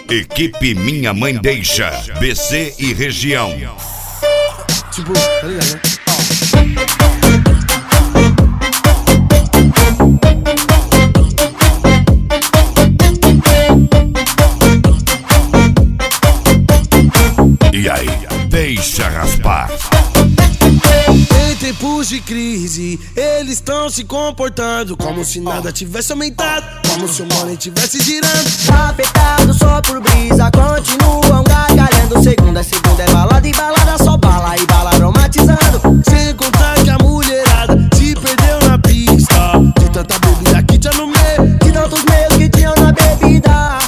Equipe Minha Mãe Deixa, BC e região. Tipo, tá ligado, né? E aí, deixa raspar. Em tempos de crise, eles estão se comportando como se nada tivesse aumentado, como se o money tivesse girando. Afetado só por brisa, continuam gargalhando. Segunda é balada e balada só bala e bala aromatizando. Sem contar que a mulherada se perdeu na pista de tanta bebida que tinha no meio, de tantos meios que tinham na bebida.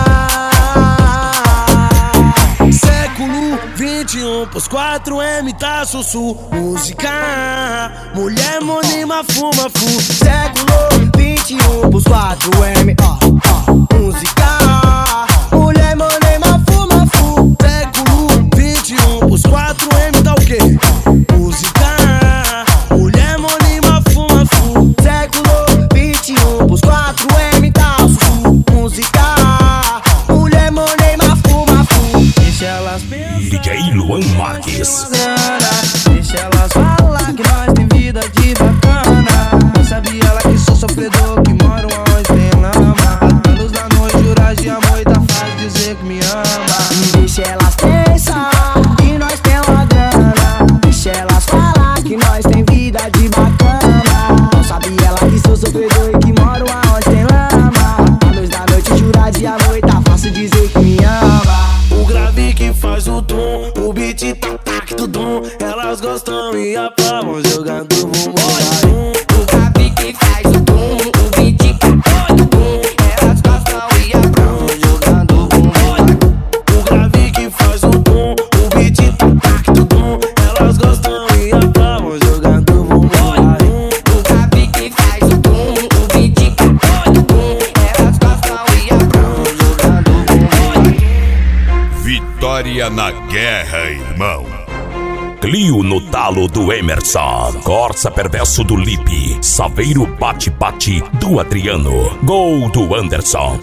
Século 21 pros 4M tá sussu. Música, mulher monima fuma fu. Século 21 pros 4M, música, mulher monima fuma fu. Século 21 pros 4M tá o quê? Música, mulher monima fuma fu. Século 21 pros 4M tá sussu. Música, mulher monima fuma fu. Deixa elas pensar, DJ Luan Marques. Deixa elas falar que nós tem vida de bacana. Sabe ela que sou sofredor, que moro onde tem lama. A luz da noite, juras de amor e tá fácil dizer que me ama. Deixa elas pensar que nós tem uma grana. Deixa elas falar que nós tem vida de bacana. Não sabe ela que sou sofredor e que moro onde tem lama. A luz da noite, juras de amor e tá fácil dizer que me ama. o grave que faz o tom, o beat tac tudum. Elas gostam e aplaudem jogando bumbum. O grave que faz o tom, o beat tudum. Elas gostam e aplaudem jogando bumbum. O grave que faz o tom, o beat tac tudum. Elas gostam e aplaudem jogando bumbum. O grave que faz o tom, o beat tudum. Elas gostam e aplaudem jogando bumbum. Vitória na guerra, irmão. Clio no talo do Emerson, Corsa perverso do Lipe, Saveiro bate-bate do Adriano, gol do Anderson.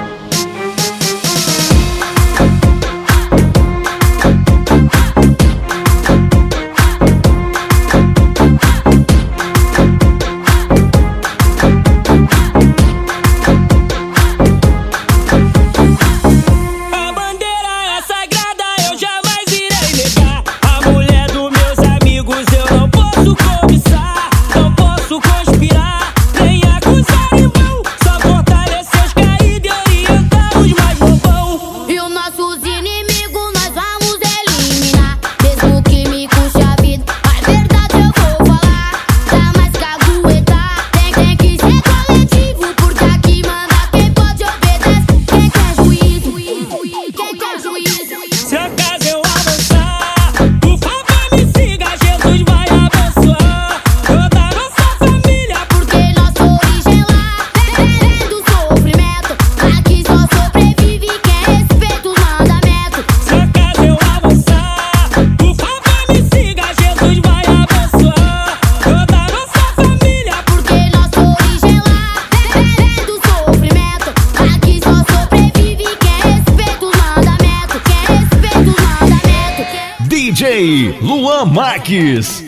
DJ Luan Marques.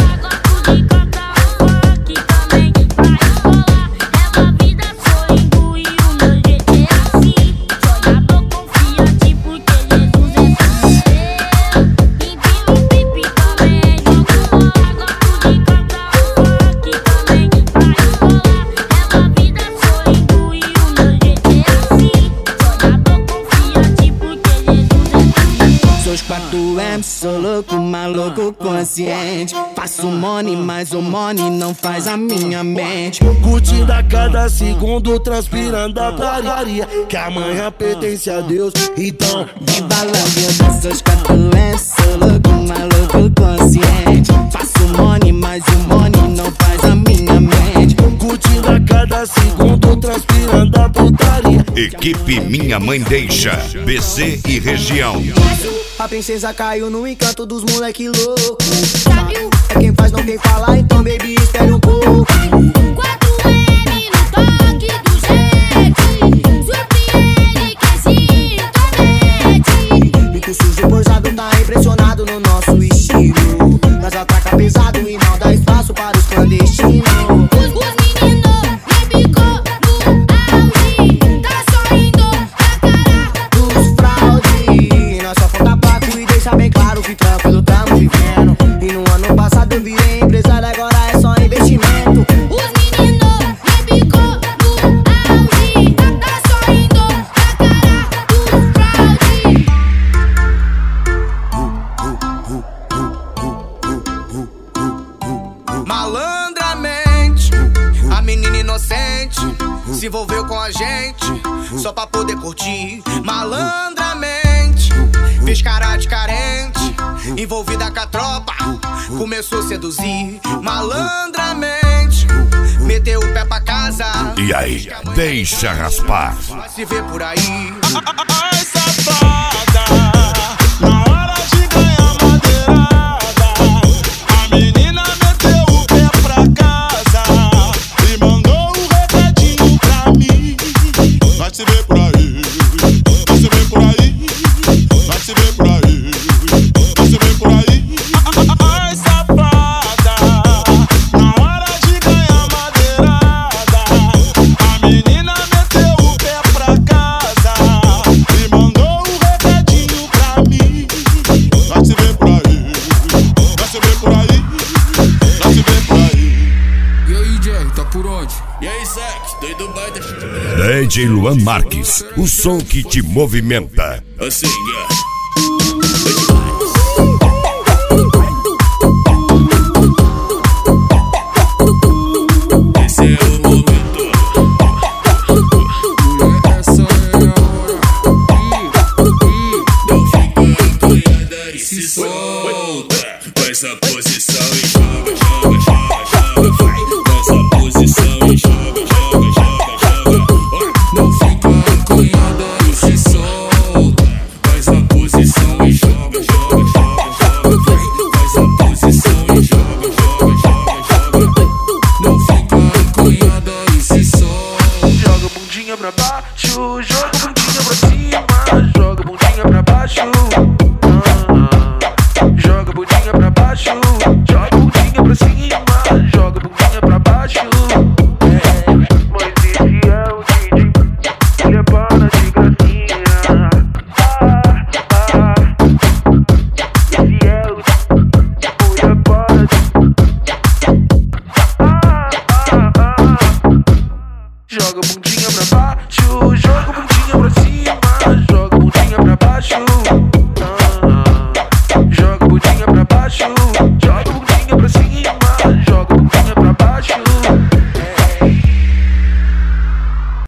Sou louco, maluco, consciente. Faço money, mas o money não faz a minha mente. Curtindo a cada segundo, transpirando a putaria, que amanhã pertence a Deus, então de balão, eu sou escatulense. Sou louco, maluco, consciente. Faço money, mas o money não faz a minha mente. Curtindo a cada segundo, transpirando a putaria. Equipe Minha Mãe Deixa, BC e região. A princesa caiu no encanto dos moleque louco. É quem faz, não quem fala, então baby, espere um pouco. 4M no toque do jeito. Surpreende quem sinto. clandestino. Os meninos repicou no auge, tá sorrindo na cara Dos fraude, nós só falta paco e deixa bem claro que tranquilo tamo vivendo. E no ano passado eu virei empresário, agora é só investimento. Os meninos repicou no auge, tá sorrindo na cara dos fraude. Malandramente, a menina inocente se envolveu com a gente só pra poder curtir. Malandramente, fez cara de carente, envolvida com a tropa, começou a seduzir. Malandramente, meteu o pé pra casa. E aí, deixa raspar. Vai se ver por aí. Ai, safada, na hora de ganhar madeirada, a menina meteu o pé pra casa e mandou um recadinho pra mim. Vai se ver por aí, vai se ver por aí, vai se ver por aí, vai se ver por aí. Ai, safada, na hora de ganhar madeirada, a menina meteu o pé pra casa e mandou um recadinho pra mim. Vai se ver por aí, vai se ver por aí, vai se ver por aí. E aí, Jerry, tá por onde? E aí, Zack, tô em Dubai, tá chegando. DJ Luan Marques, o som que te movimenta. Assim, esse é o momento. Essa é a hora. Não fica encanhada e se solta. Faz a posição e joga, joga, joga, joga. Faz a posição e joga, joga, joga, joga. Não fica acanhada e se solta. Faz a posição e joga, joga, joga, joga. Faz a posição e joga, joga, joga, joga. Não fica acanhada e se solta. Joga a bundinha pra baixo, joga a bundinha pra cima, joga a bundinha pra baixo. Joga a bundinha pra baixo, joga a bundinha pra cima, joga a bundinha pra baixo. Mas esse é o DJ, ele é bala de gracinha. Esse é o DJ, ele é bala de... Joga a bundinha pra baixo.